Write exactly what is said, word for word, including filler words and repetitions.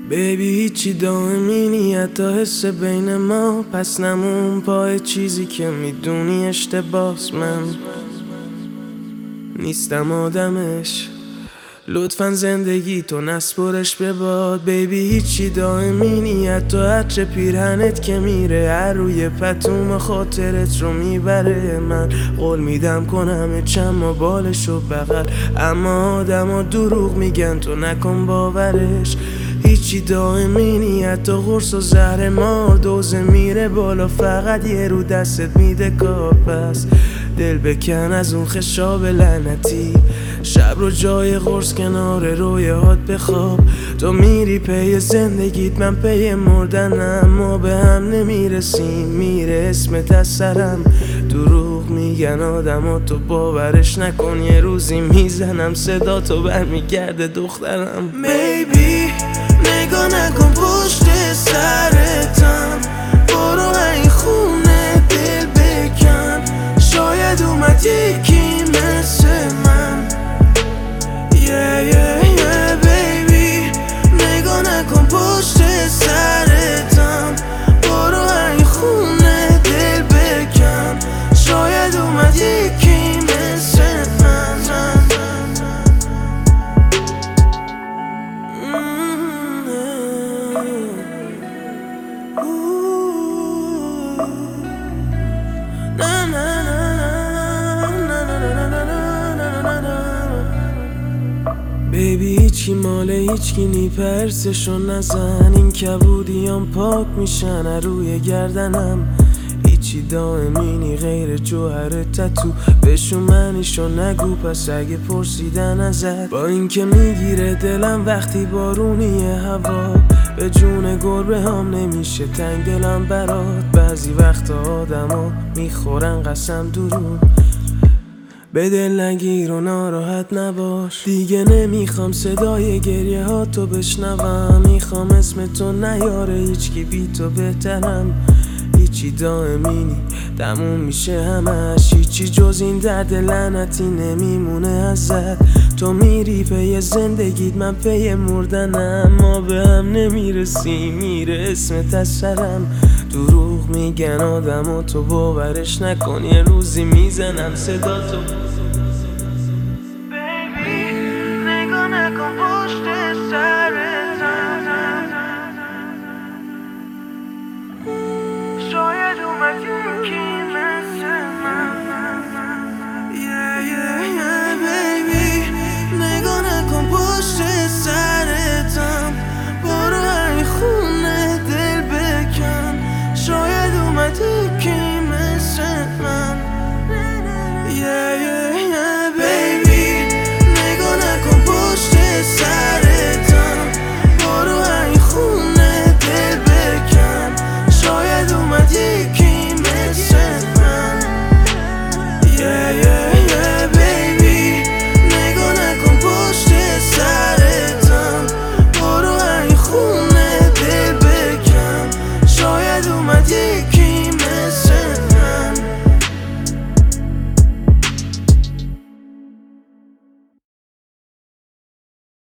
بیبی هیچی دائمی نیت تا حس بین ما، پس نمون پای چیزی که میدونی اشتباس. من نیستم آدمش، لطفا زندگی تو نسپرش به باد. بیبی هیچی دائمی نیت تا عطر پیرهنت که میره هر روی پتوم خاطرت رو میبره. من قول میدم کنم چما بالشو بغل، اما آدم ها دروغ میگن تو نکن باورش. هیچی دائمی نیت تا قرص و زهر مار، دوزه میره بالا فقط یه رو دستت میده کار. پس دل بکن از اون خشاب لعنتی، شب رو جای قرص کنار رویات بخواب. تو میری پی زندگیت، من پی مردنم، ما به هم نمیرسیم، میره اسمت از سرم. دروغ میگن آدم ها تو باورش نکن، یه روزی میزنم صدا تو برمیگرده دخترم. بیبی نگاه نکن پشت سرتم، برو این خونه دل بکن، شاید اومد یکی مثل من. yeah, yeah, yeah, baby نگاه نکن پشت سرتم، برو این خونه دل بکن، شاید اومد یکی مثل من. بیبی هیچی ماله هیچکی نی، پرسشو نزن، این کبودیام پاک میشن روی گردنم. هیچی دائمی نی غیر جوهر تتو، بشو منیشو نگو پس اگه پرسیدن ازت. با اینکه میگیره دلم وقتی بارونیه هوا، به جون گربه هم نمیشه تنگ دلم برات. بعضی وقت آدما میخورن قسم دروغ، به دل نگیر و ناراحت نباش. دیگه نمیخوام صدای گریه ها تو بشنوم، میخوام اسم تو نیاره هیچکی بی تو بهترم. هیچی دائمی نی تموم میشه همش، هیچی جز این درد لعنتی نمیمونه ازت. تو میری پی زندگیت، من پی مردنم، ما به هم نمیرسیم، میره اسمت از سرم. دروغ میگن آدم و تو باورش نکن، یه روزی میزنم صدا تو